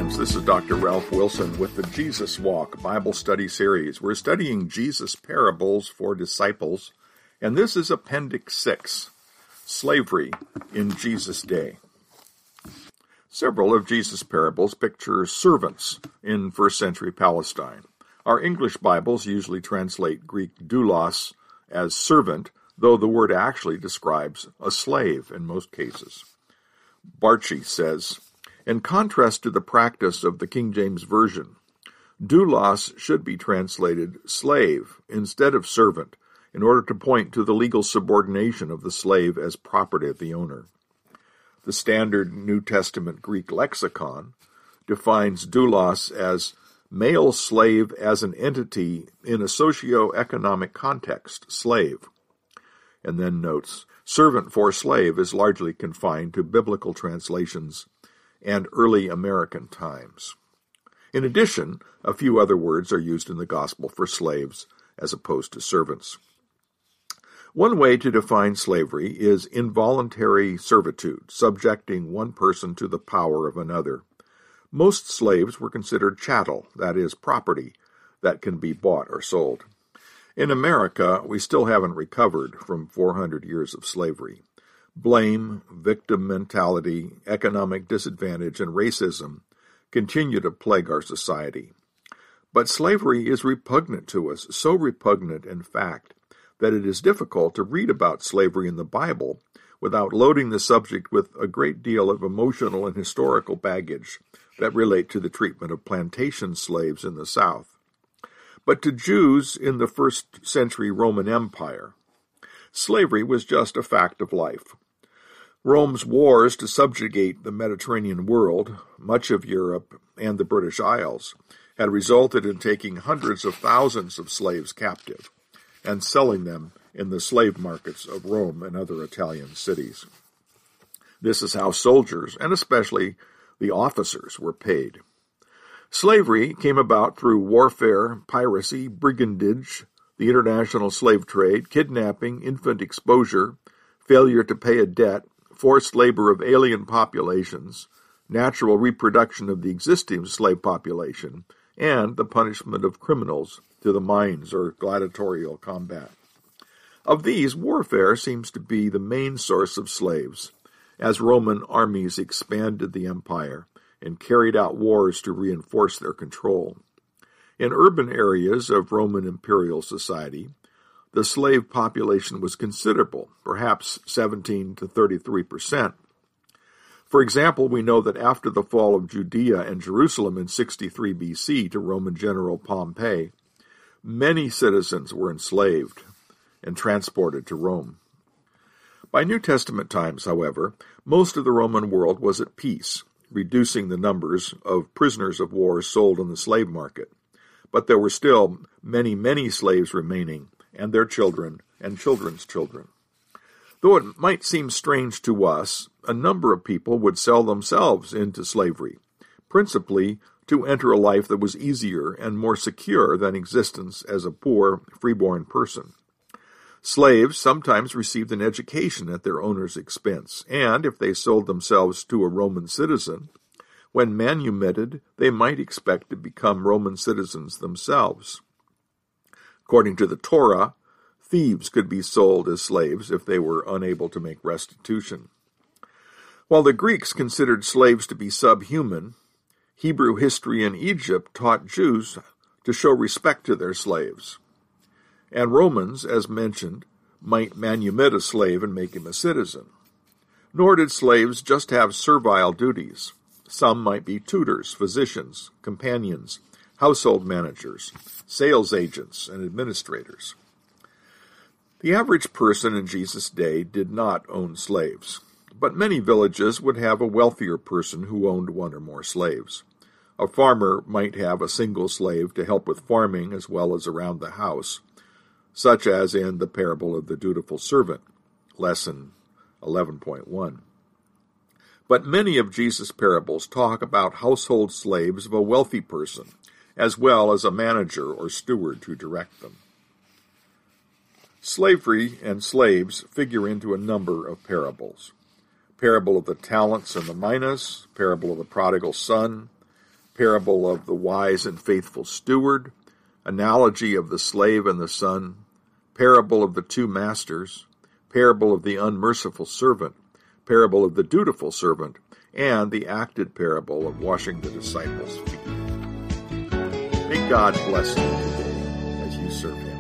friends. This is Dr. Ralph Wilson with the Jesus Walk Bible Study Series. We're studying Jesus' parables for disciples, and this is Appendix 6, Slavery in Jesus' Day. Several of Jesus' parables picture servants in first century Palestine. Our English Bibles usually translate Greek doulos as servant, though the word actually describes a slave in most cases. Barchi says, in contrast to the practice of the King James Version, doulos should be translated slave instead of servant in order to point to the legal subordination of the slave as property of the owner. The standard New Testament Greek lexicon defines doulos as male slave as an entity in a socio-economic context, slave, and then notes, servant for slave is largely confined to biblical translations and early American times. In addition, a few other words are used in the gospel for slaves as opposed to servants. One way to define slavery is involuntary servitude, subjecting one person to the power of another. Most slaves were considered chattel, that is, property that can be bought or sold. In America, we still haven't recovered from 400 years of slavery. Blame, victim mentality, economic disadvantage, and racism continue to plague our society. But slavery is repugnant to us, so repugnant, in fact, that it is difficult to read about slavery in the Bible without loading the subject with a great deal of emotional and historical baggage that relate to the treatment of plantation slaves in the South. But to Jews in the first century Roman Empire, slavery was just a fact of life. Rome's wars to subjugate the Mediterranean world, much of Europe, and the British Isles had resulted in taking hundreds of thousands of slaves captive and selling them in the slave markets of Rome and other Italian cities. This is how soldiers, and especially the officers, were paid. Slavery came about through warfare, piracy, brigandage, the international slave trade, kidnapping, infant exposure, failure to pay a debt, forced labor of alien populations, natural reproduction of the existing slave population, and the punishment of criminals to the mines or gladiatorial combat. Of these, warfare seems to be the main source of slaves, as Roman armies expanded the empire and carried out wars to reinforce their control. In urban areas of Roman imperial society, the slave population was considerable, perhaps 17 to 33%. For example, we know that after the fall of Judea and Jerusalem in 63 BC to Roman general Pompey, many citizens were enslaved and transported to Rome. By New Testament times, however, most of the Roman world was at peace, reducing the numbers of prisoners of war sold on the slave market. But there were still many slaves remaining, and their children and children's children. Though it might seem strange to us, a number of people would sell themselves into slavery, principally to enter a life that was easier and more secure than existence as a poor, freeborn person. Slaves sometimes received an education at their owner's expense, and if they sold themselves to a Roman citizen, when manumitted, they might expect to become Roman citizens themselves. According to the Torah, thieves could be sold as slaves if they were unable to make restitution. While the Greeks considered slaves to be subhuman, Hebrew history in Egypt taught Jews to show respect to their slaves. And Romans, as mentioned, might manumit a slave and make him a citizen. Nor did slaves just have servile duties. Some might be tutors, physicians, companions, household managers, sales agents, and administrators. The average person in Jesus' day did not own slaves, but many villages would have a wealthier person who owned one or more slaves. A farmer might have a single slave to help with farming as well as around the house, such as in the parable of the dutiful servant, lesson 11.1. But many of Jesus' parables talk about household slaves of a wealthy person, as well as a manager or steward to direct them. Slavery and slaves figure into a number of parables. Parable of the talents and the minas, parable of the prodigal son, parable of the wise and faithful steward, analogy of the slave and the son, parable of the two masters, parable of the unmerciful servant, parable of the dutiful servant, and the acted parable of washing the disciples' feet. May God bless you today as you serve him.